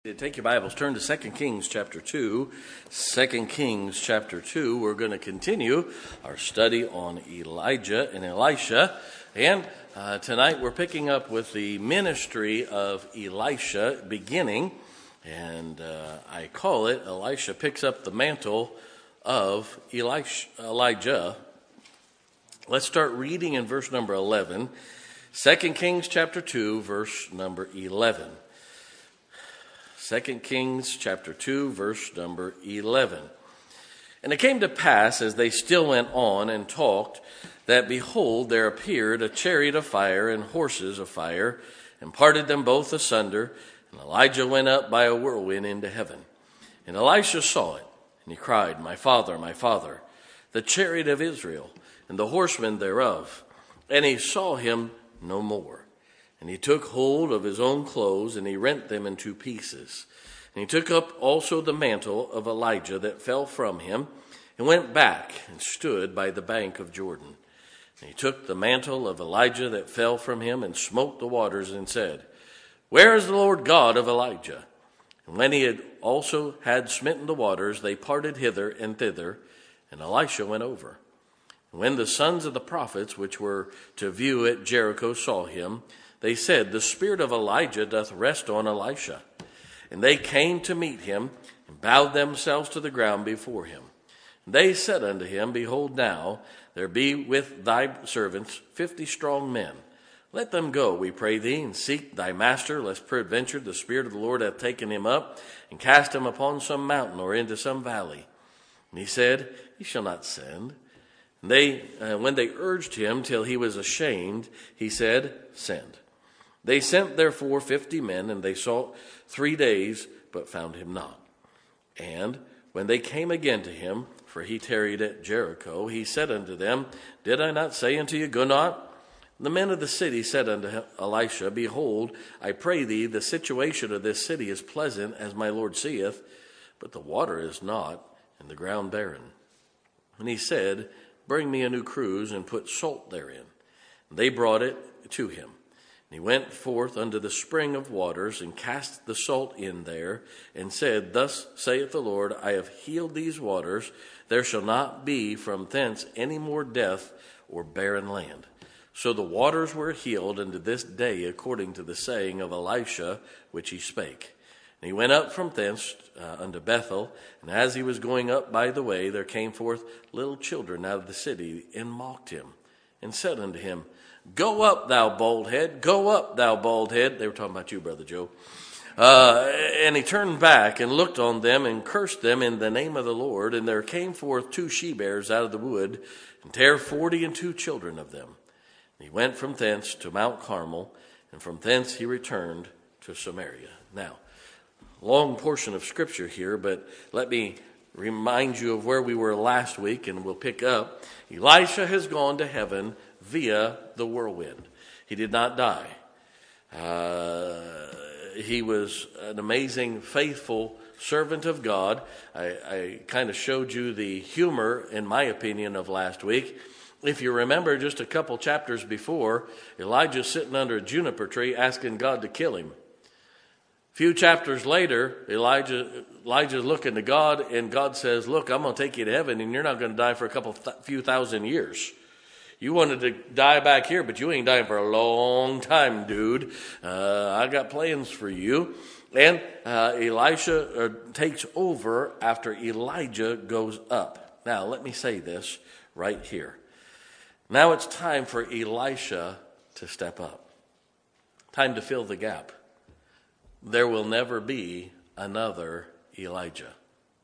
Take your Bibles, turn to 2 Kings chapter 2. 2 Kings chapter 2, we're going to continue our study on Elijah and Elisha. And tonight we're picking up with the ministry of Elisha beginning. And I call it, Elisha picks up the mantle of Elijah. Let's start reading in verse number 11. 2 Kings chapter 2, verse number 11. 2 Kings chapter 2, verse number 11. And it came to pass, as they still went on and talked, that behold, there appeared a chariot of fire and horses of fire, and parted them both asunder. And Elijah went up by a whirlwind into heaven. And Elisha saw it, and he cried, my father, the chariot of Israel, and the horsemen thereof. And he saw him no more. And he took hold of his own clothes, and he rent them in two pieces. And he took up also the mantle of Elijah that fell from him, and went back and stood by the bank of Jordan. And he took the mantle of Elijah that fell from him, and smote the waters, and said, where is the Lord God of Elijah? And when he had smitten the waters, they parted hither and thither, and Elisha went over. And when the sons of the prophets, which were to view at Jericho, saw him, they said, the spirit of Elijah doth rest on Elisha. And they came to meet him, and bowed themselves to the ground before him. And they said unto him, behold now, there be with thy servants 50 strong men. Let them go, we pray thee, and seek thy master, lest peradventure the Spirit of the Lord hath taken him up, and cast him upon some mountain, or into some valley. And he said, he shall not send. And when they urged him till he was ashamed, he said, send. They sent therefore 50 men, and they sought 3 days, but found him not. And when they came again to him, for he tarried at Jericho, he said unto them, did I not say unto you, go not? The men of the city said unto Elisha, behold, I pray thee, the situation of this city is pleasant, as my Lord seeth, but the water is not, and the ground barren. And he said, bring me a new cruse, and put salt therein. And they brought it to him. And he went forth unto the spring of waters, and cast the salt in there, and said, thus saith the Lord, I have healed these waters. There shall not be from thence any more death or barren land. So the waters were healed unto this day, according to the saying of Elisha, which he spake. And he went up from thence unto Bethel, and as he was going up by the way, there came forth little children out of the city, and mocked him, and said unto him, go up, thou bald head, go up, thou bald head. They were talking about you, Brother Joe. And he turned back and looked on them and cursed them in the name of the Lord. And there came forth 2 she-bears out of the wood, and tare 42 children of them. And he went from thence to Mount Carmel, and from thence he returned to Samaria. Now, long portion of scripture here, but let me remind you of where we were last week, and we'll pick up. Elisha has gone to heaven via the whirlwind. He did not die. He was an amazing, faithful servant of God. I kind of showed you the humor, in my opinion, of last week. If you remember, just a couple chapters before, Elijah's sitting under a juniper tree asking God to kill him. A few chapters later, Elijah's looking to God, and God says, look, I'm going to take you to heaven, and you're not going to die for a few thousand years. You wanted to die back here, but you ain't dying for a long time, dude. I got plans for you. And Elisha takes over after Elijah goes up. Now, let me say this right here. Now it's time for Elisha to step up. Time to fill the gap. There will never be another Elijah.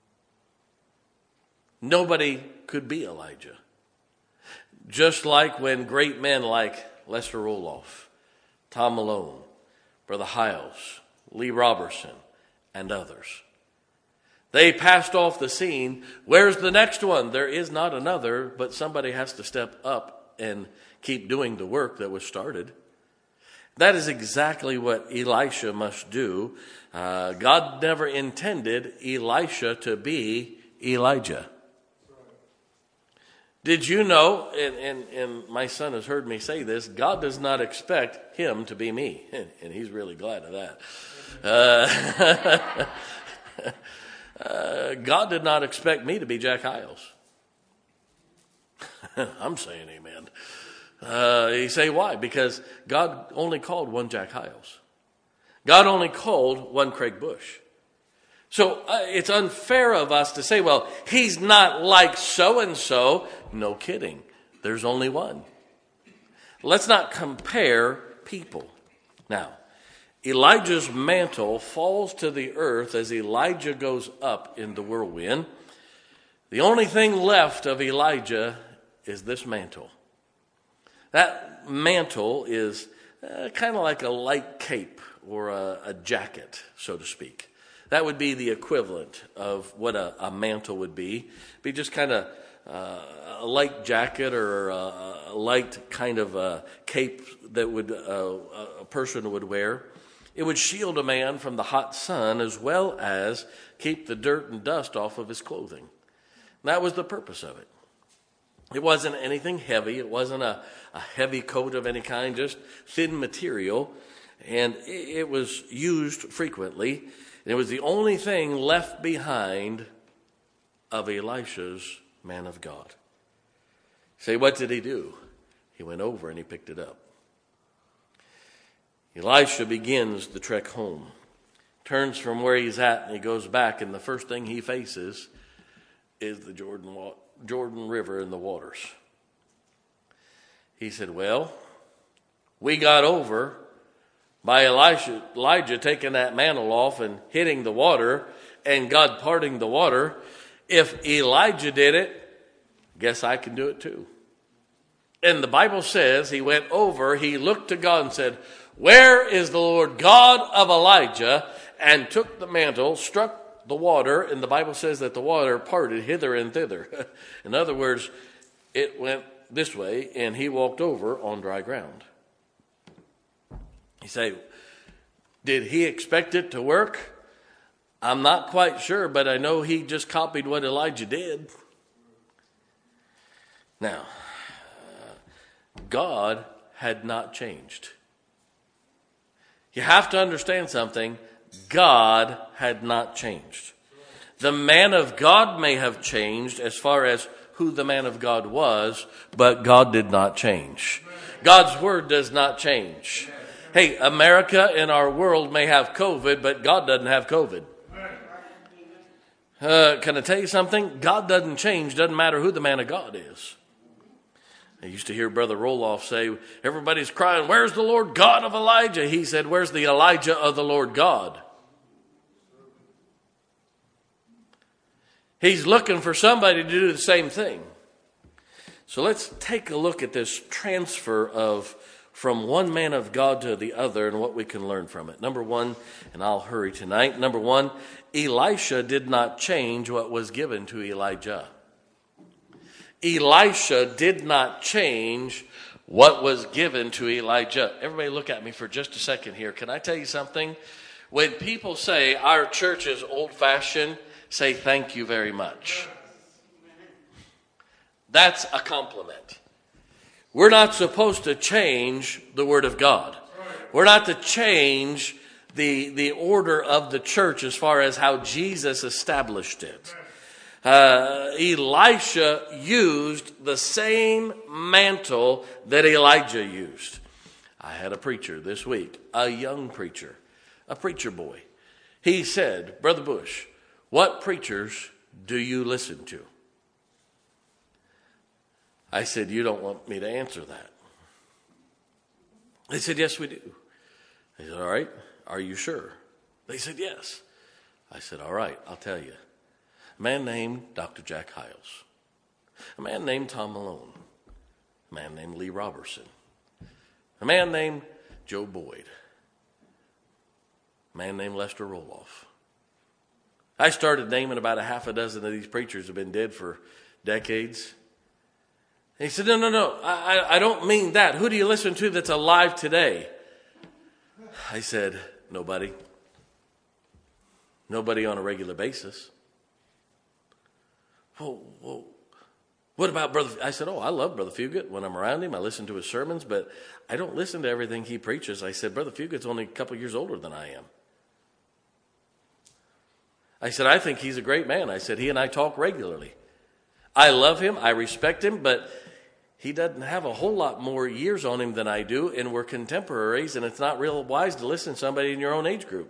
Nobody could be Elijah. Just like when great men like Lester Roloff, Tom Malone, Brother Hiles, Lee Robertson, and others. They passed off the scene. Where's the next one? There is not another, but somebody has to step up and keep doing the work that was started. That is exactly what Elisha must do. God never intended Elisha to be Elijah. Did you know, and my son has heard me say this, God does not expect him to be me. And he's really glad of that. God did not expect me to be Jack Hyles. I'm saying amen. You say why? Because God only called one Jack Hyles. God only called one Craig Bush. So it's unfair of us to say, well, he's not like so-and-so. No kidding. There's only one. Let's not compare people. Now, Elijah's mantle falls to the earth as Elijah goes up in the whirlwind. The only thing left of Elijah is this mantle. That mantle is kind of like a light cape or a jacket, so to speak. That would be the equivalent of what a mantle would be. Be just kind of a light jacket or a light kind of cape that would a person would wear. It would shield a man from the hot sun as well as keep the dirt and dust off of his clothing. And that was the purpose of it. It wasn't anything heavy. It wasn't a heavy coat of any kind, just thin material. And it was used frequently. And it was the only thing left behind of Elisha's man of God. Say, what did he do? He went over and he picked it up. Elisha begins the trek home. Turns from where he's at and he goes back, and the first thing he faces is the Jordan River and the waters. He said, well, we got over by Elijah taking that mantle off and hitting the water and God parting the water. If Elijah did it, guess I can do it too. And the Bible says he went over, he looked to God and said, where is the Lord God of Elijah? And took the mantle, struck the water, and the Bible says that the water parted hither and thither. In other words, it went this way and he walked over on dry ground. You say, did he expect it to work? I'm not quite sure, but I know he just copied what Elijah did. Now, God had not changed. You have to understand something. God had not changed. The man of God may have changed as far as who the man of God was, but God did not change. God's word does not change. Hey, America and our world may have COVID, but God doesn't have COVID. Can I tell you something? God doesn't change. Doesn't matter who the man of God is. I used to hear Brother Roloff say, everybody's crying, where's the Lord God of Elijah? He said, where's the Elijah of the Lord God? He's looking for somebody to do the same thing. So let's take a look at this transfer from one man of God to the other and what we can learn from it. Number one, and I'll hurry tonight. Number one, Elisha did not change what was given to Elijah. Elisha did not change what was given to Elijah. Everybody look at me for just a second here. Can I tell you something? When people say our church is old-fashioned, say thank you very much. That's a compliment. We're not supposed to change the Word of God. We're not to change the order of the church as far as how Jesus established it. Elisha used the same mantle that Elijah used. I had a preacher this week, a young preacher, a preacher boy. He said, Brother Bush, what preachers do you listen to? I said, you don't want me to answer that. They said, yes, we do. I said, all right, are you sure? They said, yes. I said, all right, I'll tell you. A man named Dr. Jack Hyles. A man named Tom Malone. A man named Lee Robertson. A man named Joe Boyd. A man named Lester Roloff. I started naming about a half a dozen of these preachers who have been dead for decades. And he said, no, I don't mean that. Who do you listen to that's alive today? I said, nobody. Nobody on a regular basis. Well, What about Brother? I said, I love Brother Fugit. When I'm around him, I listen to his sermons, but I don't listen to everything he preaches. I said, Brother Fugit's only a couple years older than I am. I said, I think he's a great man. I said, he and I talk regularly. I love him. I respect him, but he doesn't have a whole lot more years on him than I do, and we're contemporaries, and it's not real wise to listen to somebody in your own age group.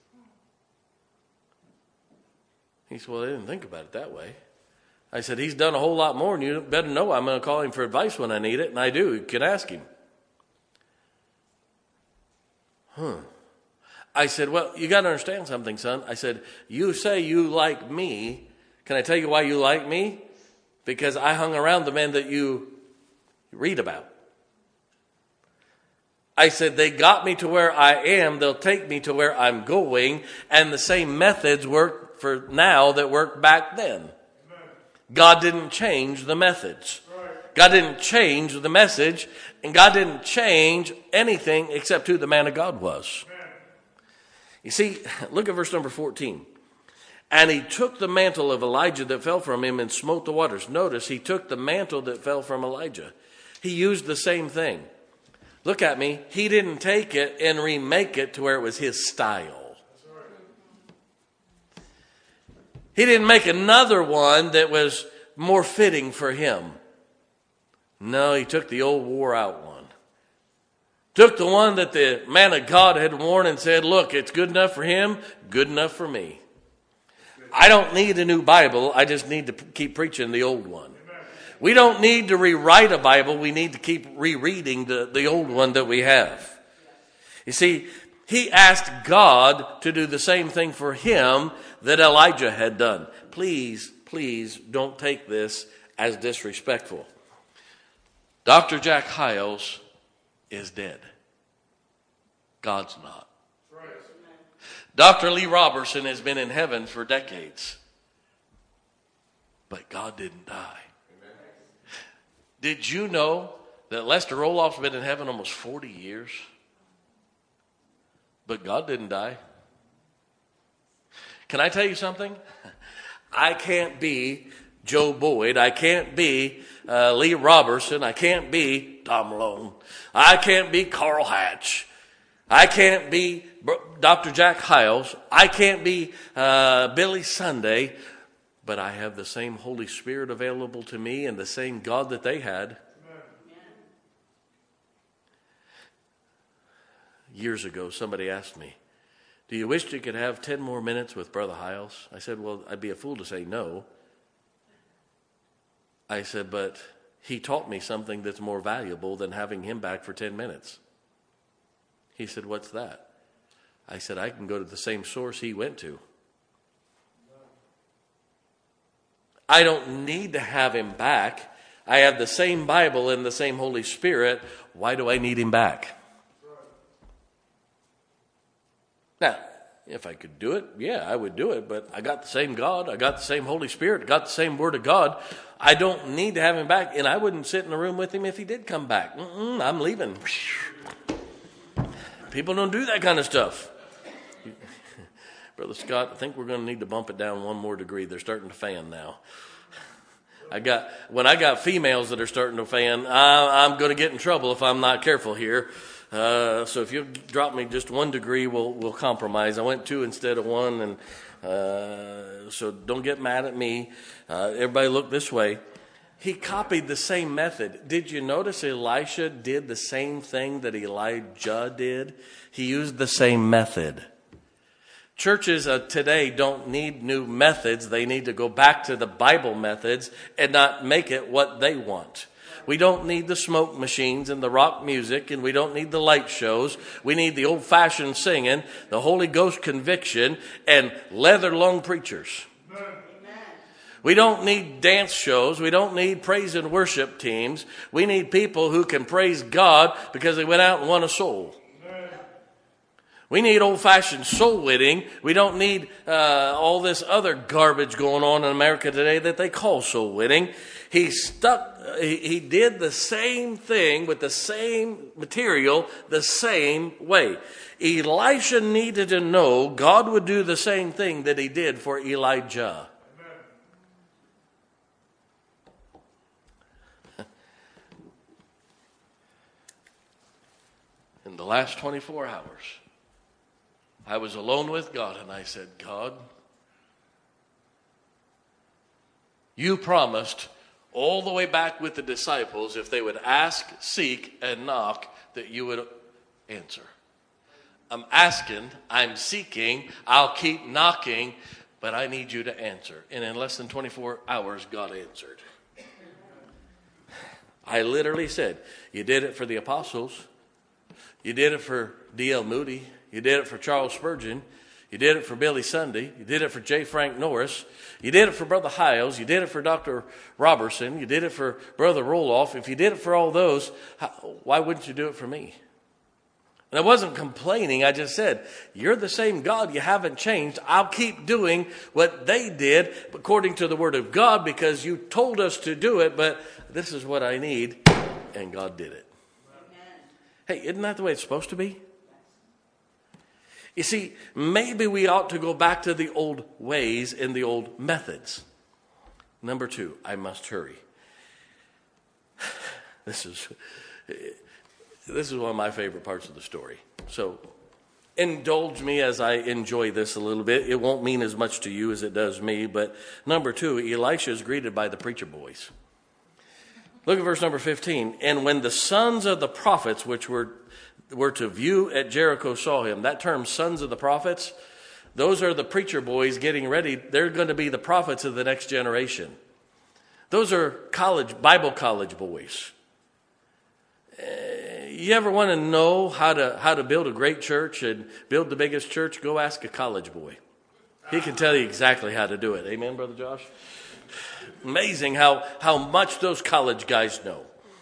He said, well, I didn't think about it that way. I said, he's done a whole lot more, and you better know I'm going to call him for advice when I need it, and I do. You can ask him. I said, well, you got to understand something, son. I said, you say you like me. Can I tell you why you like me? Because I hung around the men that you read about. I said, they got me to where I am. They'll take me to where I'm going. And the same methods work for now that worked back then. God didn't change the methods. God didn't change the message. And God didn't change anything except who the man of God was. You see, look at verse number 14. And he took the mantle of Elijah that fell from him and smote the waters. Notice, he took the mantle that fell from Elijah. He used the same thing. Look at me. He didn't take it and remake it to where it was his style. He didn't make another one that was more fitting for him. No, he took the old wore out one. Took the one that the man of God had worn and said, look, it's good enough for him, good enough for me. I don't need a new Bible. I just need to keep preaching the old one. We don't need to rewrite a Bible. We need to keep rereading the old one that we have. You see, he asked God to do the same thing for him that Elijah had done. Please, please don't take this as disrespectful. Dr. Jack Hyles is dead. God's not. Dr. Lee Roberson has been in heaven for decades. But God didn't die. Did you know that Lester Roloff's been in heaven almost 40 years? But God didn't die. Can I tell you something? I can't be Joe Boyd. I can't be Lee Roberson. I can't be Tom Malone. I can't be Carl Hatch. I can't be Dr. Jack Hyles. I can't be Billy Sunday. But I have the same Holy Spirit available to me and the same God that they had. Years ago, somebody asked me, do you wish you could have 10 more minutes with Brother Hyles? I said, well, I'd be a fool to say no. I said, but he taught me something that's more valuable than having him back for 10 minutes. He said, what's that? I said, I can go to the same source he went to. I don't need to have him back. I have the same Bible and the same Holy Spirit. Why do I need him back? Now, if I could do it, yeah, I would do it. But I got the same God. I got the same Holy Spirit. I got the same Word of God. I don't need to have him back. And I wouldn't sit in the room with him if he did come back. I'm leaving. People don't do that kind of stuff. Brother Scott, I think we're going to need to bump it down one more degree. They're starting to fan now. When I got females that are starting to fan, I'm going to get in trouble if I'm not careful here. So if you drop me just 1 degree, we'll compromise. I went 2 instead of 1, and so don't get mad at me. Everybody look this way. He copied the same method. Did you notice Elisha did the same thing that Elijah did? He used the same method. Churches today don't need new methods. They need to go back to the Bible methods and not make it what they want. We don't need the smoke machines and the rock music, and we don't need the light shows. We need the old-fashioned singing, the Holy Ghost conviction, and leather-lung preachers. We don't need dance shows. We don't need praise and worship teams. We need people who can praise God because they went out and won a soul. We need old-fashioned soul winning. We don't need all this other garbage going on in America today that they call soul winning. He did the same thing with the same material, the same way. Elisha needed to know God would do the same thing that he did for Elijah. in the last 24 hours, I was alone with God, and I said, God, you promised all the way back with the disciples, if they would ask, seek, and knock, that you would answer. I'm asking, I'm seeking, I'll keep knocking, but I need you to answer. And in less than 24 hours, God answered. I literally said, you did it for the apostles. You did it for D.L. Moody. You did it for Charles Spurgeon. You did it for Billy Sunday. You did it for J. Frank Norris. You did it for Brother Hiles. You did it for Dr. Robertson. You did it for Brother Roloff. If you did it for all those, why wouldn't you do it for me? And I wasn't complaining. I just said, you're the same God. You haven't changed. I'll keep doing what they did according to the Word of God because you told us to do it, but this is what I need. And God did it. Amen. Hey, isn't that the way it's supposed to be? You see, maybe we ought to go back to the old ways and the old methods. Number 2, I must hurry. This is one of my favorite parts of the story. So indulge me as I enjoy this a little bit. It won't mean as much to you as it does me. But number 2, Elisha is greeted by the preacher boys. Look at verse number 15. And when the sons of the prophets, which were to view at Jericho, saw him. That term, sons of the prophets, those are the preacher boys getting ready. They're going to be the prophets of the next generation. Those are Bible college boys. You ever want to know how to build a great church and build the biggest church? Go ask a college boy. He can tell you exactly how to do it. Amen, Brother Josh? Amazing how much those college guys know.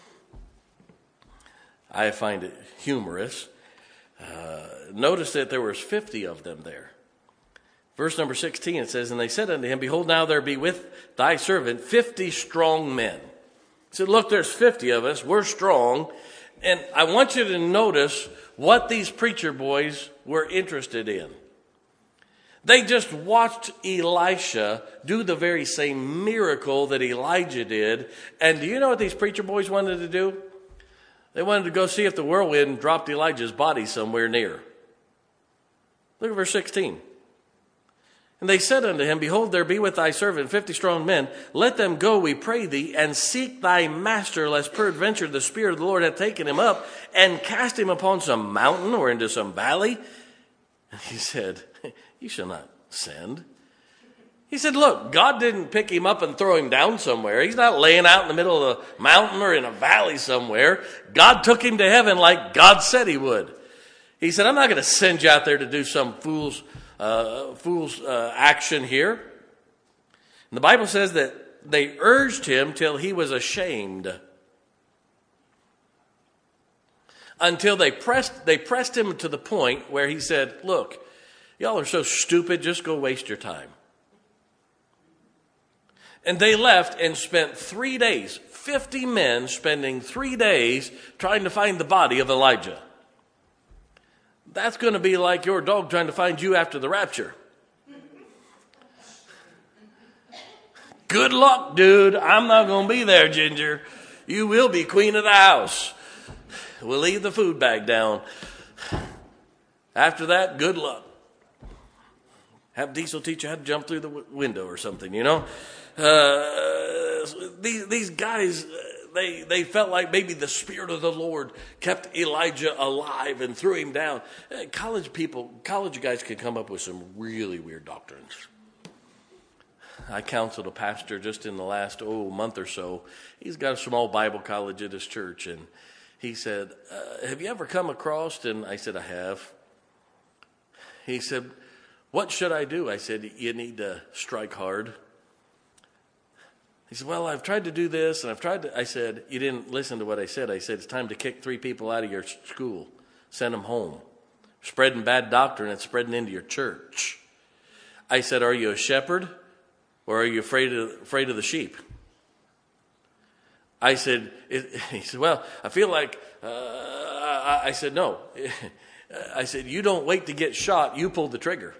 I find it humorous. Notice that there was 50 of them there. Verse number 16, it says, and they said unto him, behold, now there be with thy servant 50 strong men. He said, look, there's 50 of us. We're strong. And I want you to notice what these preacher boys were interested in. They just watched Elisha do the very same miracle that Elijah did. And do you know what these preacher boys wanted to do? They wanted to go see if the whirlwind dropped Elijah's body somewhere near. Look at verse 16. And they said unto him, behold, there be with thy servant 50 strong men. Let them go, we pray thee, and seek thy master, lest peradventure the Spirit of the Lord hath taken him up, and cast him upon some mountain or into some valley. And he said, you shall not send. He said, look, God didn't pick him up and throw him down somewhere. He's not laying out in the middle of a mountain or in a valley somewhere. God took him to heaven like God said he would. He said, I'm not going to send you out there to do some fool's action here. And the Bible says that they urged him till he was ashamed. Until they pressed him to the point where he said, look, y'all are so stupid, just go waste your time. And they left and spent 3 days, 50 men spending 3 days trying to find the body of Elijah. That's going to be like your dog trying to find you after the rapture. Good luck, dude. I'm not going to be there, Ginger. You will be queen of the house. We'll leave the food bag down. After that, good luck. Have Diesel teach you how to jump through the window or something, you know. These guys, they felt like maybe the Spirit of the Lord kept Elijah alive and threw him down. College guys can come up with some really weird doctrines. I counseled a pastor just in the last month or so. He's got a small Bible college at his church, and he said, have you ever come across? And I said, I have. He said, what should I do? I said, you need to strike hard. He said, well, I've tried to do this, and I said, you didn't listen to what I said. I said, it's time to kick 3 people out of your school. Send them home. Spreading bad doctrine, it's spreading into your church. I said, are you a shepherd, or are you afraid of the sheep? I said, he said, well, I feel like, I said, no. I said, you don't wait to get shot, you pull the trigger.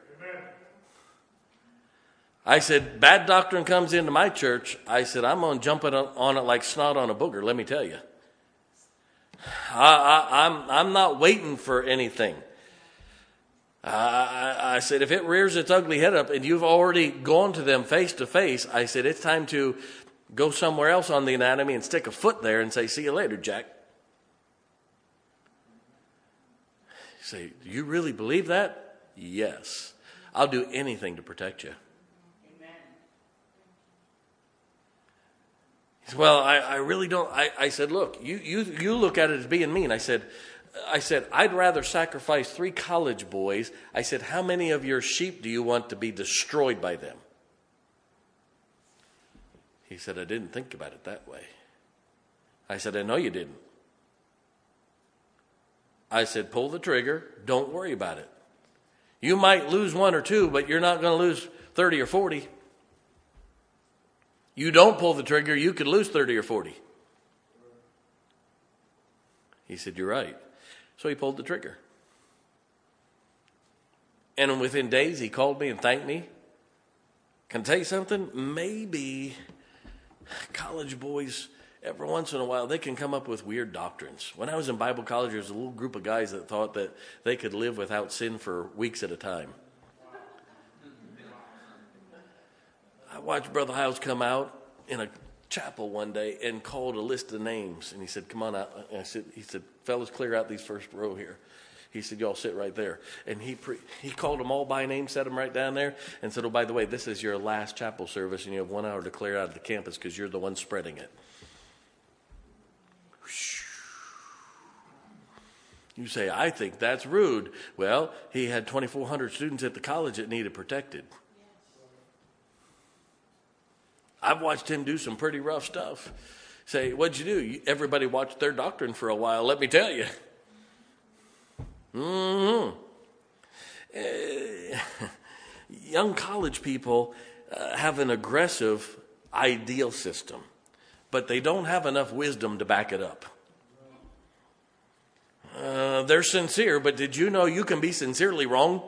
I said, bad doctrine comes into my church. I said, I'm going to jump on it like snot on a booger, let me tell you. I'm not waiting for anything. I said, if it rears its ugly head up and you've already gone to them face to face, I said, it's time to go somewhere else on the anatomy and stick a foot there and say, see you later, Jack. You say, do you really believe that? Yes. I'll do anything to protect you. Amen. He said, well, I really don't. I said, look, you look at it as being mean. I said, I'd rather sacrifice 3 college boys. I said, how many of your sheep do you want to be destroyed by them? He said, I didn't think about it that way. I said, I know you didn't. I said, pull the trigger. Don't worry about it. You might lose 1 or 2, but you're not going to lose 30 or 40. You don't pull the trigger, you could lose 30 or 40. He said, you're right. So he pulled the trigger. And within days, he called me and thanked me. Can I tell you something? Maybe college boys, every once in a while, they can come up with weird doctrines. When I was in Bible college, there was a little group of guys that thought that they could live without sin for weeks at a time. I watched Brother Hiles come out in a chapel one day and called a list of names. And he said, come on out. And he said, fellas, clear out these first row here. He said, y'all sit right there. And he called them all by name, set them right down there, and said, oh, by the way, this is your last chapel service, and you have 1 hour to clear out of the campus because you're the one spreading it. You say, I think that's rude. Well, he had 2,400 students at the college that needed protected. I've watched him do some pretty rough stuff. Say, what'd you do? Everybody watched their doctrine for a while, let me tell you. Young college people have an aggressive ideal system, but they don't have enough wisdom to back it up. They're sincere, but did you know you can be sincerely wrong?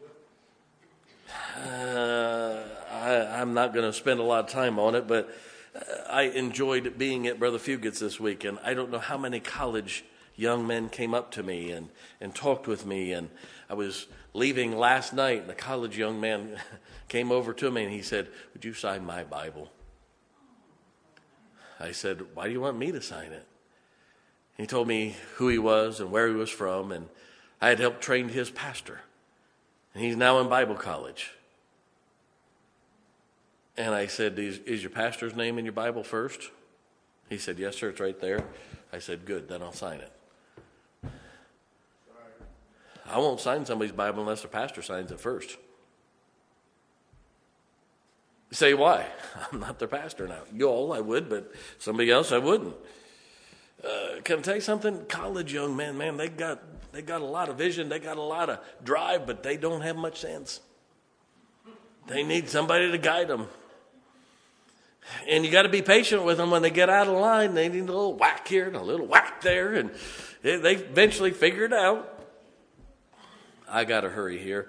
I'm not going to spend a lot of time on it, but I enjoyed being at Brother Fugett's this week, and I don't know how many college young men came up to me and talked with me, and I was leaving last night, and a college young man came over to me, and he said, would you sign my Bible? I said, why do you want me to sign it? He told me who he was and where he was from, and I had helped train his pastor, and he's now in Bible college. And I said, is your pastor's name in your Bible first? He said, yes, sir, it's right there. I said, good, then I'll sign it. I won't sign somebody's Bible unless the pastor signs it first. You say, why? I'm not their pastor now. You all I would, but somebody else I wouldn't. Can I tell you something? College young men, man, they got a lot of vision, they got a lot of drive, but they don't have much sense. They need somebody to guide them. And you got to be patient with them when they get out of line. They need a little whack here and a little whack there, and they eventually figure it out. I got to hurry here.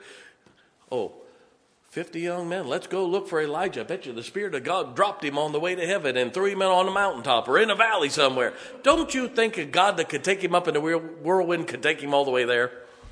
50 young men, let's go look for Elijah. I bet you the Spirit of God dropped him on the way to heaven and threw him on a mountaintop or in a valley somewhere. Don't you think a God that could take him up in the whirlwind could take him all the way there?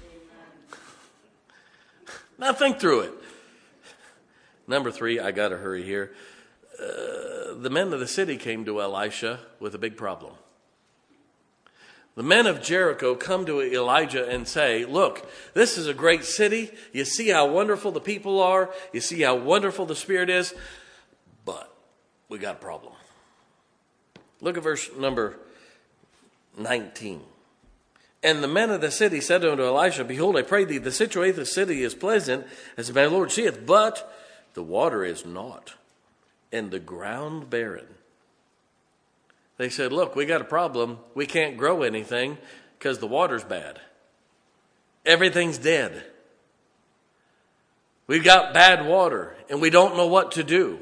Now think through it. Number 3, I got to hurry here. The men of the city came to Elisha with a big problem. The men of Jericho come to Elijah and say, look, this is a great city. You see how wonderful the people are. You see how wonderful the Spirit is. But we got a problem. Look at verse number 19. And the men of the city said unto Elisha, behold, I pray thee, the situation of the city is pleasant, as my Lord seeth, but the water is not, and the ground barren. They said, look, we got a problem. We can't grow anything because the water's bad. Everything's dead. We got bad water, and we don't know what to do.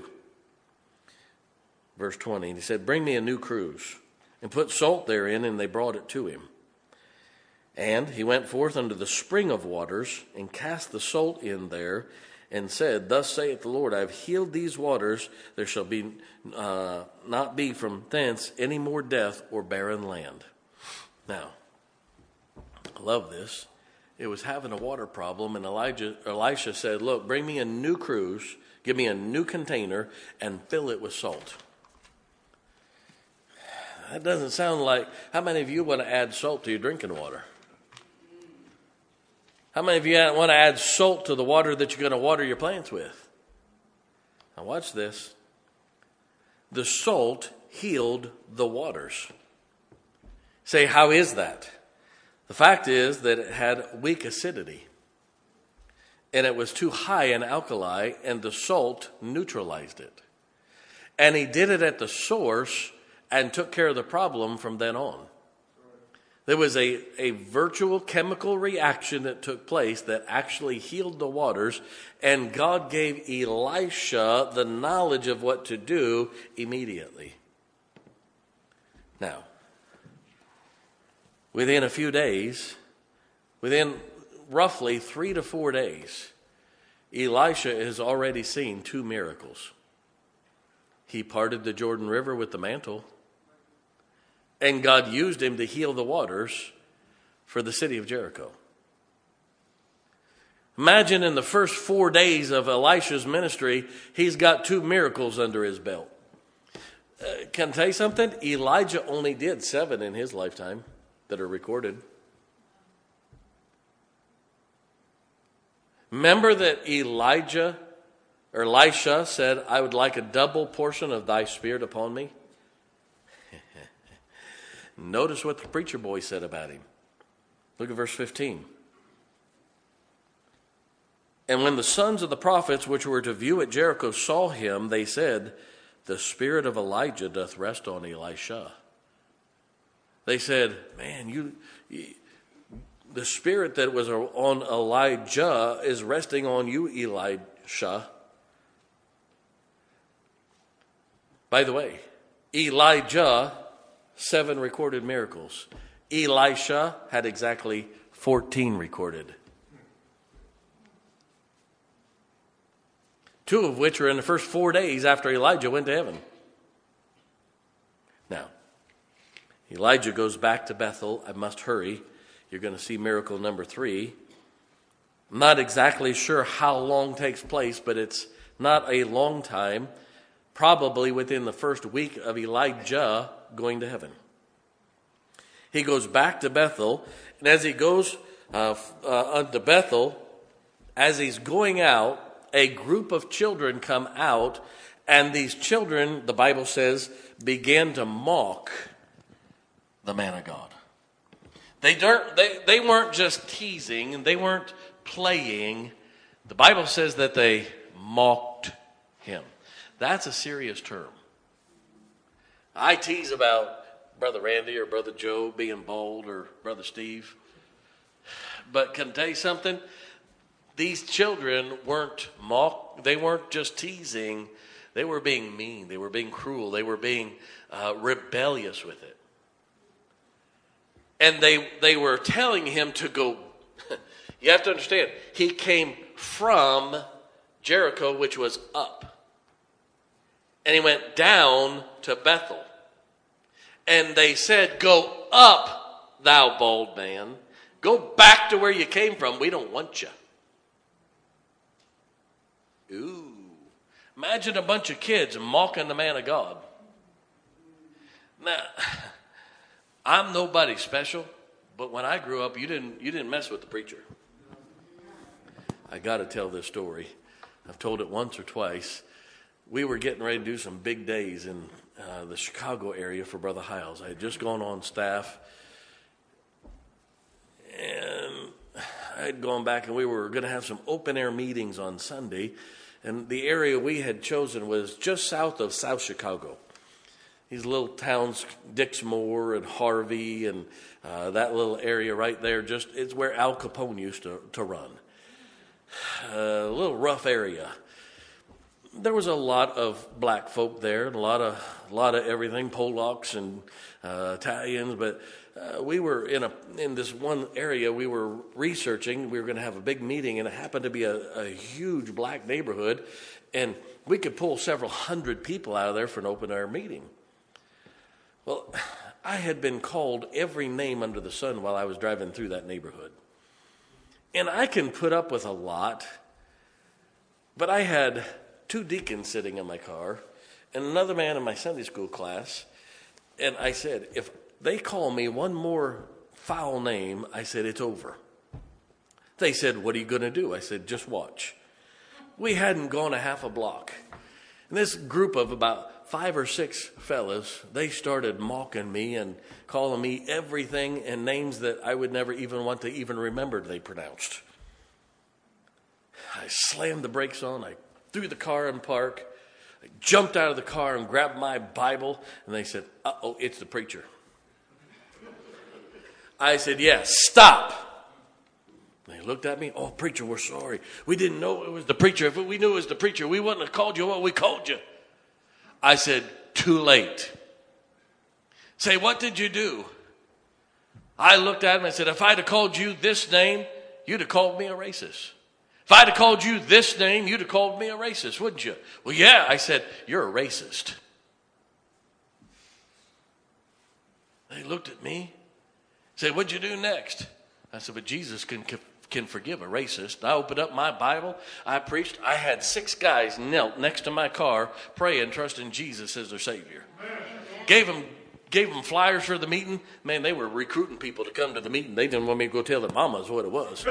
Verse 20, and he said, bring me a new cruse, and put salt therein, and they brought it to him. And he went forth unto the spring of waters, and cast the salt in there, and said, thus saith the Lord, I have healed these waters. There shall be not be from thence any more death or barren land. Now, I love this. It was having a water problem, and Elisha said, look, bring me a new cruse, give me a new container, and fill it with salt. That doesn't sound like, how many of you want to add salt to your drinking water? How many of you want to add salt to the water that you're going to water your plants with? Now watch this. The salt healed the waters. Say, how is that? The fact is that it had weak acidity. And it was too high in alkali, and the salt neutralized it. And he did it at the source and took care of the problem from then on. There was a virtual chemical reaction that took place that actually healed the waters, and God gave Elisha the knowledge of what to do immediately. Now, within a few days, within roughly 3 to 4 days, Elisha has already seen 2 miracles. He parted the Jordan River with the mantle, and God used him to heal the waters for the city of Jericho. Imagine in the first 4 days of Elisha's ministry, he's got 2 miracles under his belt. Can I tell you something? Elijah only did 7 in his lifetime that are recorded. Remember that Elisha said, I would like a double portion of thy spirit upon me. Notice what the preacher boy said about him. Look at verse 15. And when the sons of the prophets which were to view at Jericho saw him, they said, the spirit of Elijah doth rest on Elisha. They said, man, the spirit that was on Elijah is resting on you, Elisha. By the way, Elijah, 7 recorded miracles. Elisha had exactly 14 recorded. 2 of which were in the first 4 days after Elijah went to heaven. Now, Elijah goes back to Bethel. I must hurry. You're going to see miracle number 3. I'm not exactly sure how long takes place, but it's not a long time. Probably within the first week of Elijah going to heaven. He goes back to Bethel, and as he goes unto Bethel, as he's going out, a group of children come out, and these children, the Bible says, began to mock the man of God. They weren't just teasing, they weren't playing. The Bible says that they mocked him. That's a serious term. I tease about Brother Randy or Brother Joe being bold or Brother Steve. But can I tell you something? These children weren't mocked. They weren't just teasing. They were being mean. They were being cruel. They were being rebellious with it. And they were telling him to go. You have to understand, he came from Jericho, which was up. And he went down to Bethel. And they said, go up, thou bold man. Go back to where you came from. We don't want you. Ooh. Imagine a bunch of kids mocking the man of God. Now, I'm nobody special, but when I grew up, you didn't mess with the preacher. I got to tell this story. I've told it once or twice. We were getting ready to do some big days in the Chicago area for Brother Hiles. I had just gone on staff, and I had gone back, and we were going to have some open-air meetings on Sunday, and the area we had chosen was just south of South Chicago. These little towns, Dixmoor and Harvey, and that little area right there, it's where Al Capone used to run. A little rough area. There was a lot of black folk there, and a lot of everything, Polacks and Italians. But we were in this one area. We were researching. We were going to have a big meeting, and it happened to be a huge black neighborhood, and we could pull several hundred people out of there for an open air meeting. Well, I had been called every name under the sun while I was driving through that neighborhood. And I can put up with a lot, but I had 2 deacons sitting in my car and another man in my Sunday school class. And I said, if they call me one more foul name, I said, it's over. They said, what are you going to do? I said, just watch. We hadn't gone a half a block. And this group of about 5 or 6 fellas, they started mocking me and calling me everything and names that I would never even want to even remember they pronounced. I slammed the brakes on. I threw the car in park. I jumped out of the car and grabbed my Bible. And they said, uh-oh, it's the preacher. I said, yes, stop. They looked at me. Oh, preacher, we're sorry. We didn't know it was the preacher. If we knew it was the preacher, we wouldn't have called you what we called you. I said, too late. Say, what did you do? I looked at him and said, if I'd have called you this name, you'd have called me a racist. If I'd have called you this name, you'd have called me a racist, wouldn't you? Well, yeah. I said, you're a racist. They looked at me. Said, what'd you do next? I said, but Jesus can forgive a racist. I opened up my Bible. I preached. I had 6 guys knelt next to my car praying, trusting Jesus as their Savior. Gave them flyers for the meeting. Man, they were recruiting people to come to the meeting. They didn't want me to go tell their mamas what it was.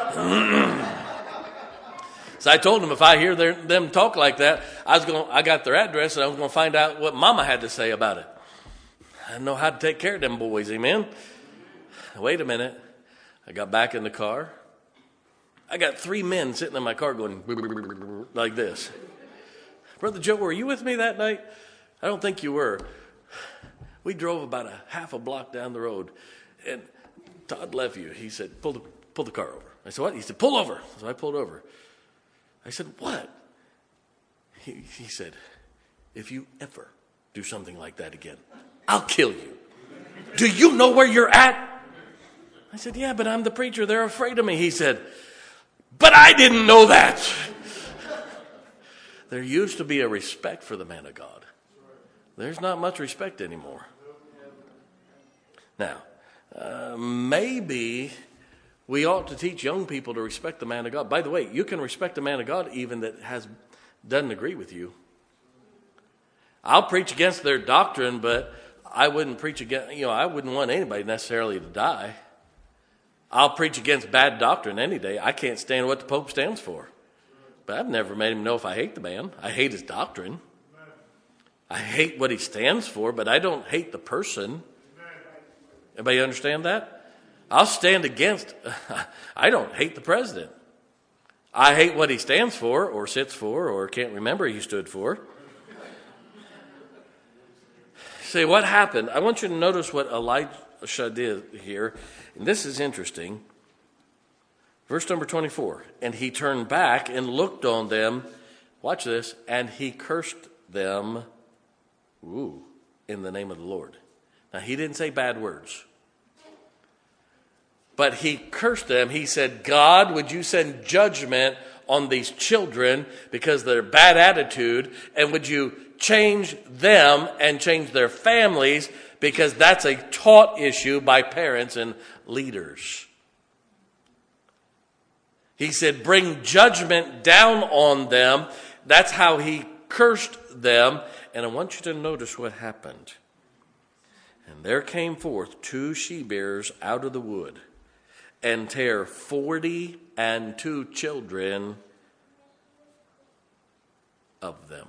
So I told them if I hear them talk like that, I got their address and I was going to find out what mama had to say about it. I know how to take care of them boys, amen? Wait a minute. I got back in the car. I got 3 men sitting in my car going like this. Brother Joe, were you with me that night? I don't think you were. We drove about a half a block down the road. And Todd Lefevue, he said, pull the car over. I said, what? He said, pull over. So I pulled over. I said, what? He said, if you ever do something like that again, I'll kill you. Do you know where you're at? I said, yeah, but I'm the preacher. They're afraid of me. He said, but I didn't know that. There used to be a respect for the man of God. There's not much respect anymore. Now, maybe we ought to teach young people to respect the man of God. By the way, you can respect a man of God even that doesn't agree with you. I'll preach against their doctrine, but I wouldn't preach against, I wouldn't want anybody necessarily to die. I'll preach against bad doctrine any day. I can't stand what the Pope stands for. But I've never made him know if I hate the man. I hate his doctrine. I hate what he stands for, but I don't hate the person. Everybody understand that? I'll stand against, I don't hate the president. I hate what he stands for or sits for or can't remember he stood for. Say, what happened? I want you to notice what Elisha did here. And this is interesting. Verse number 24. And he turned back and looked on them. Watch this. And he cursed them. In the name of the Lord. Now, he didn't say bad words. But he cursed them. He said, God, would you send judgment on these children because of their bad attitude? And would you change them and change their families because that's a taught issue by parents and leaders. He said, bring judgment down on them. That's how he cursed them. And I want you to notice what happened. And there came forth 2 she-bears out of the wood and tear 42 children of them.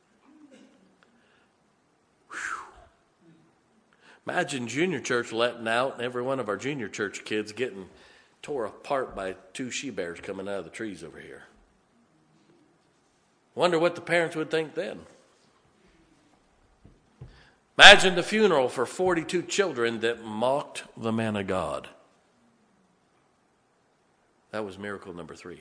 Imagine junior church letting out and every one of our junior church kids getting tore apart by 2 she-bears coming out of the trees over here. Wonder what the parents would think then. Imagine the funeral for 42 children that mocked the man of God. That was miracle number 3.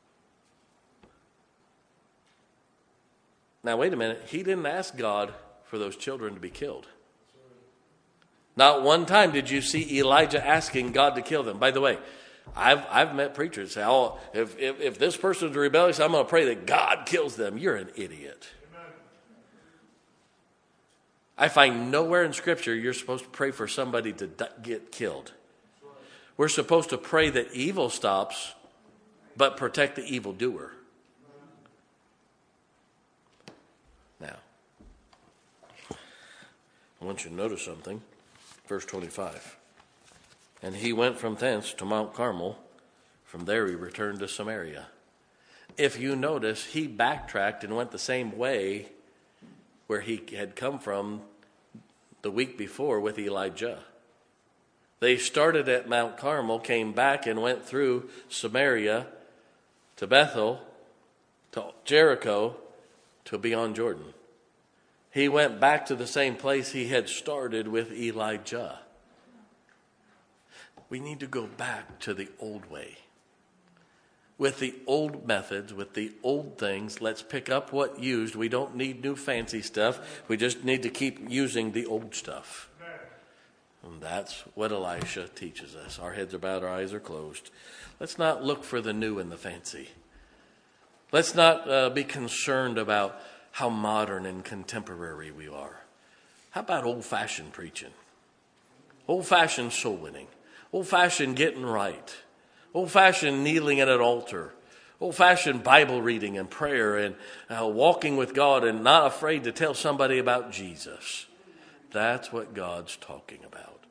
Now, wait a minute. He didn't ask God for those children to be killed. Not one time did you see Elijah asking God to kill them. By the way, I've met preachers say, "Oh, if this person is rebellious, I'm going to pray that God kills them." You're an idiot. I find nowhere in Scripture you're supposed to pray for somebody to get killed. We're supposed to pray that evil stops, but protect the evildoer. Now, I want you to notice something. Verse 25. And he went from thence to Mount Carmel. From there he returned to Samaria. If you notice, he backtracked and went the same way where he had come from the week before with Elijah. They started at Mount Carmel, came back and went through Samaria to Bethel, to Jericho, to beyond Jordan. He went back to the same place he had started with Elijah. We need to go back to the old way. With the old methods, with the old things, let's pick up what used. We don't need new fancy stuff. We just need to keep using the old stuff. And that's what Elisha teaches us. Our heads are bowed, our eyes are closed. Let's not look for the new and the fancy. Let's not be concerned about how modern and contemporary we are. How about old-fashioned preaching? Old-fashioned soul winning. Old-fashioned getting right. Old-fashioned kneeling at an altar. Old-fashioned Bible reading and prayer and walking with God and not afraid to tell somebody about Jesus. That's what God's talking about.